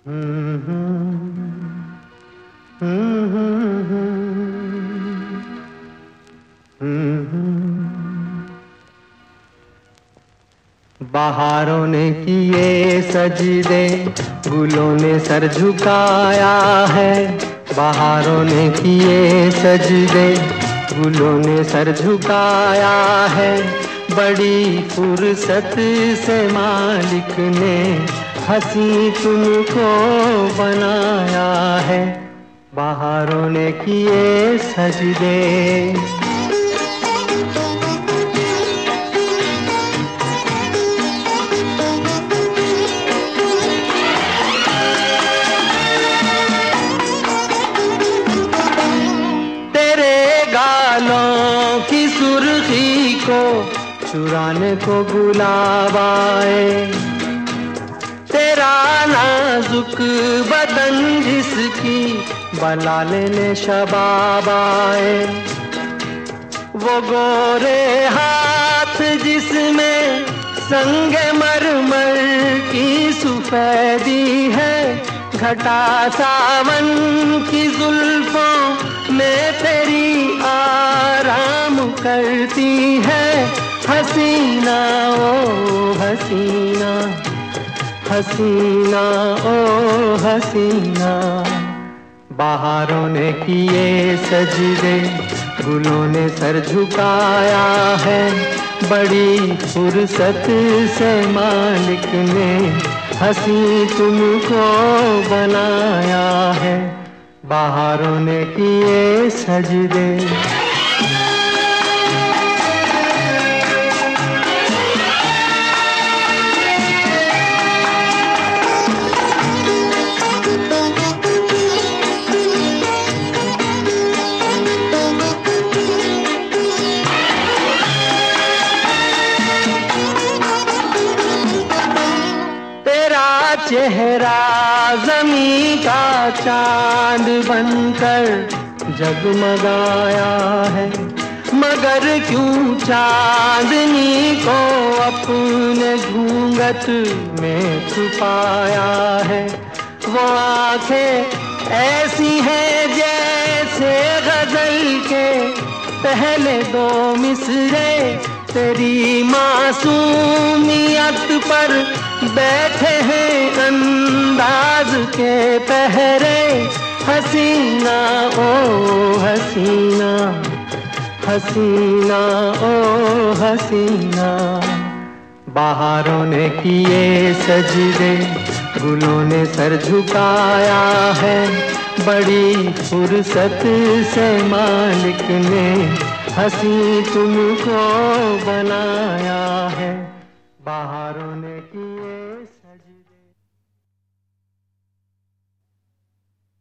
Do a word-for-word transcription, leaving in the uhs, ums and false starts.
बहारों ने किए सजदे, गुलों ने सर झुकाया है। बहारों ने किए सजदे, गुलों ने सर झुकाया है। बड़ी फुर्सत से मालिक ने हंसी तुमको बनाया है। बहारों ने किए सजदे। की सुर्खी को चुराने को गुलाब आए। तेरा नाजुक बदन जिसकी बला लेने शबाब आए। वो गोरे हाथ जिसमें संगे मरमर की सुफेदी है। घटा सावन की जुल्फों में तेरी आराम करती है। हसीना ओ हसीना, हसीना ओ हसीना। बहारों ने किए सजदे, गुलों ने सर झुकाया है। बड़ी फुर्सत से मालिक ने हंसी तुमको बनाया है। बहारों ने किए सजदे। चेहरा ज़मीं का चांद बनकर जगमगाया है। मगर क्यों चांदनी को अपने घूंघट में छुपाया है। वो आंखें ऐसी हैं जैसे गजल के पहले दो मिसरे। तेरी मासूमियत पर बैठे हैं अंदाज के पहरे। हसीना ओ हसीना, हसीना ओ हसीना। बहारों ने किए सजदे, गुलों ने सर झुकाया है। बड़ी फुर्सत से मालिक ने हंसी तुमको बनाया है। बहारों ने की